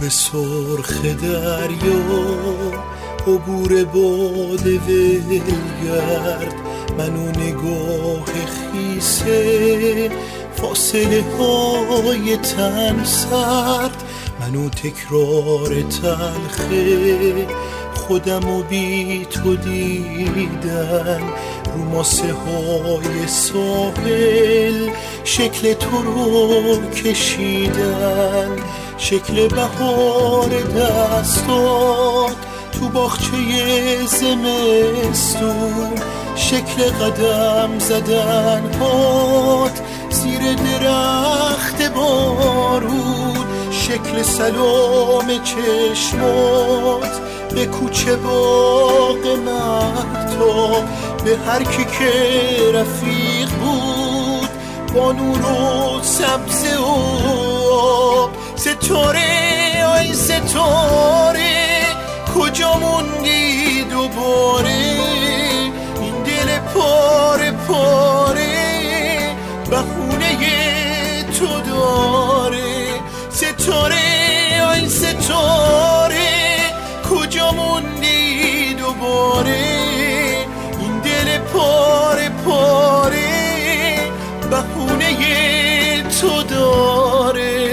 آب سرخ دریا، عبور باد ولگرد، من و نگاه خیسه، فاصله های تن سرد، من و تکرار تلخه، خودم و بی تو دیدن، رو ماسه های ساحل شکل تو رو کشیدن، شکل بهار دستات تو باغچه زمستون، شکل قدم زدن هات زیر درخت بارون، شکل سلام چشمات به کوچه باغ مهتاب، به هر کی که رفیق بود با نور و سبزه و آب. ستاره آی ستاره کجا موندی دوباره، این دل پاره پاره بهونه تو داره. ستاره آی ستاره کجا موندی دوباره، این دل پاره پاره بهونه تو داره.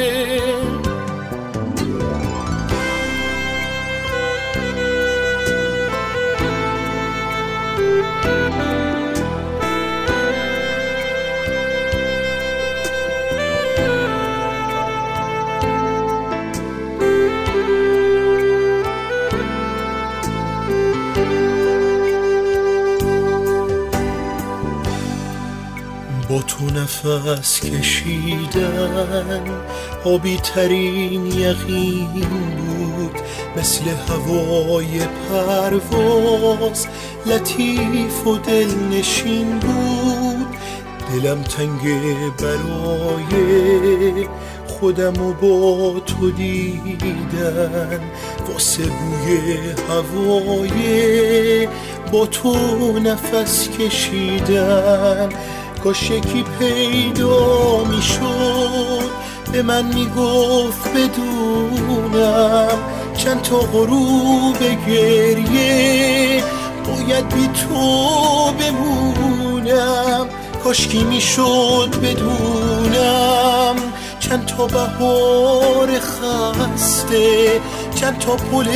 با تو نفس کشیدن آبی ترین یقین بود، مثل هوای پرواز لطیف و دلنشین بود. دلم تنگ برای خودم و با تو دیدن، واسه بوی هوای با تو نفس کشیدن. کاش یکی پیدا می شد به من می گفت بدونم چند تا غروب گریه باید بی تو بمونم. کاشکی می شد بدونم چند تا بهار خسته، چند تا پل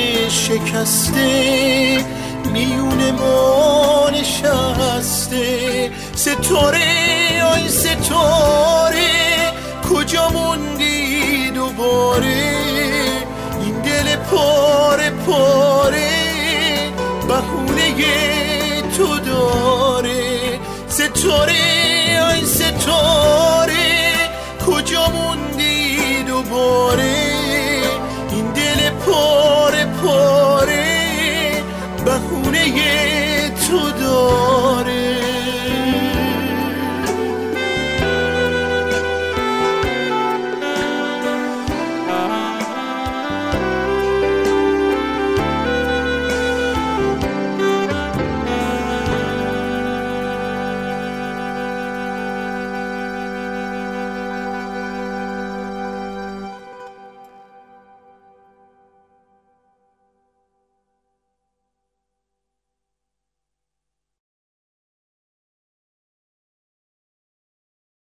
شکسته میون ما نشسته. ستاره آی ستاره کجا موندی دوباره، این دل پاره پاره بهونه تو داره. ستاره آی ستاره کجا موندی دوباره،